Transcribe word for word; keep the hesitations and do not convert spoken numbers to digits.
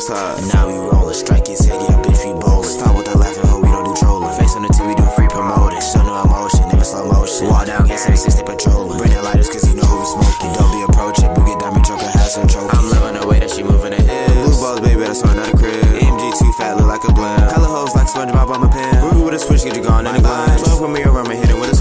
what's up? Now we rollin', strike his head, yeah, bitch, we bowlin'. Stop with that laughing, ho, we don't do trolling. Face on the T V, doing free promoting. Show no emotion, never slow motion. Wall down, get seventy-six, they patrolling. Bring the lighters, cause you know who we smoking. Don't be approaching, Boogie Diamond Joker has her choking. I'm loving the way that she moving her hips. Blue balls, baby, that's on another crib. M G too fat, look like a blimp. Hella hoes like SpongeBob on my pen. Ruby with a switch, get you gone in a glance. twelve with me around me, hit it with a